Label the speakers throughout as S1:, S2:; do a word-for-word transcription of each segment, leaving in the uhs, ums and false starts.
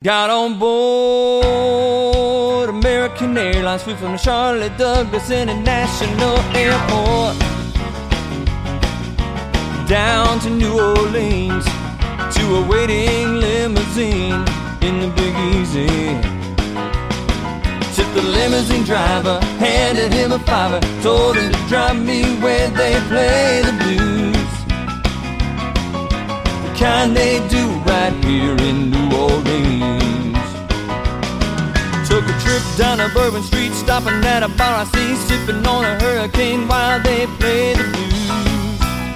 S1: Got on board American Airlines, flew from the Charlotte Douglas International Airport down to New Orleans to a waiting limousine in the Big Easy. Tipped the limousine driver, handed him a fiver, told him to drive me where they play the blues, the kind they do right here in New Orleans. Took a trip down to Bourbon Street, stopping at a bar I see, sipping on a hurricane while they play the blues,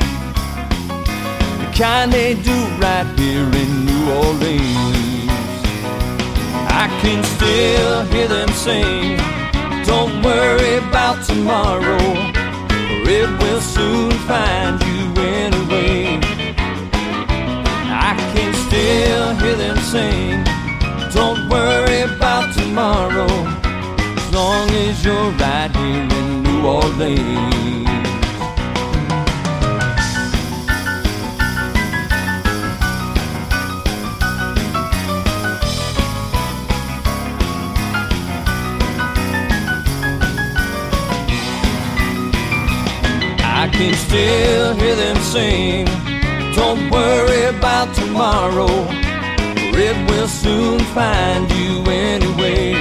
S1: the kind they do right here in New Orleans. I can still hear them sing, don't worry about tomorrow, for it will soon find you anyway. I can still hear them sing, don't worry about tomorrow, as long as you're right here in New Orleans. I can still hear them sing, don't worry about tomorrow, for it will soon find you anyway.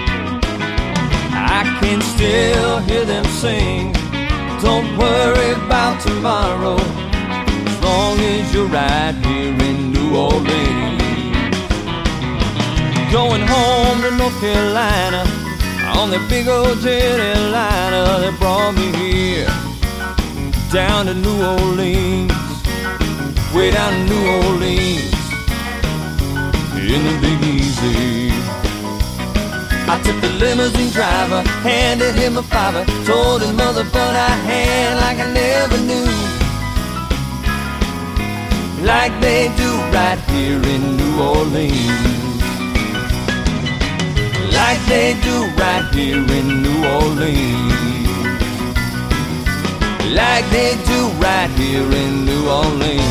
S1: I can still hear them sing, don't worry about tomorrow, as long as you're right here in New Orleans. Going home to North Carolina on that big old jet airliner that brought me here down to New Orleans, way down to New Orleans, in the Big Easy. I took the limousine driver, handed him a fiver, told him mother but I had like I never knew, like they do right here in New Orleans, like they do right here in New Orleans, like they do right here in New Orleans.